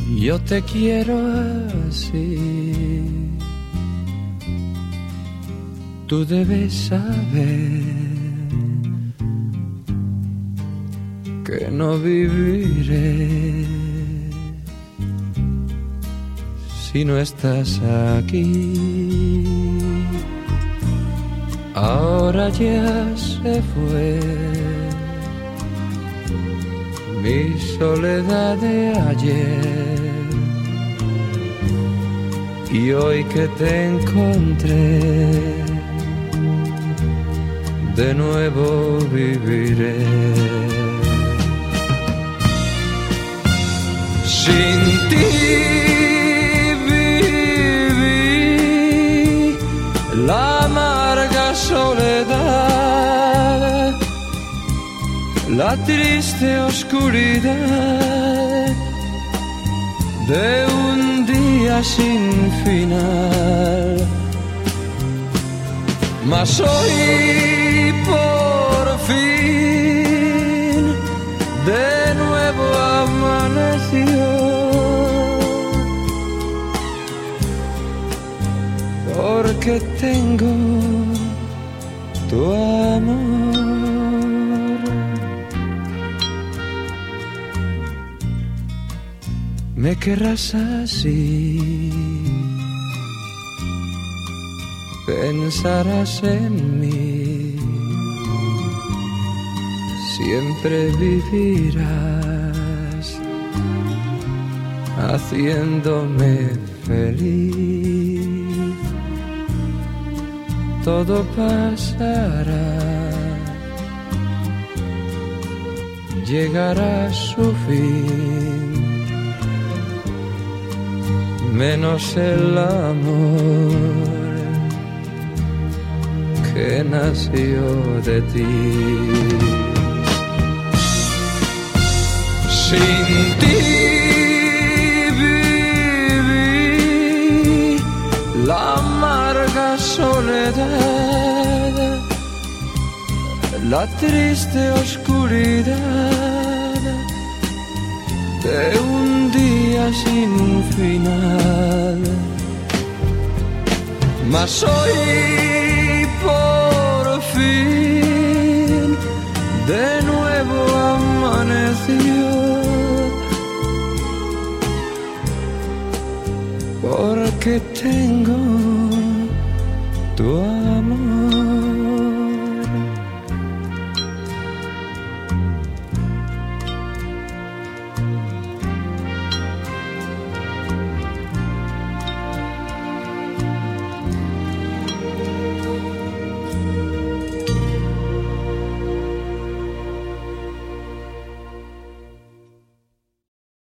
Yo te quiero así. Tú debes saber que no viviré si no estás aquí. Ahora ya se fue mi soledad de ayer, y hoy que te encontré, de nuevo viviré. Sin ti viví la amarga soledad, la triste oscuridad de un día sin final. Mas hoy por fin de nuevo amaneció, porque tengo tu amor. Me querrás así, pensarás en mí, siempre vivirás haciéndome feliz. Todo pasará, llegará a su fin, menos el amor que nació de ti. Sin ti viví la amarga soledad, la triste oscuridad de un día sin final. Mas hoy por fin de nuevo amaneció, porque tengo tu amor.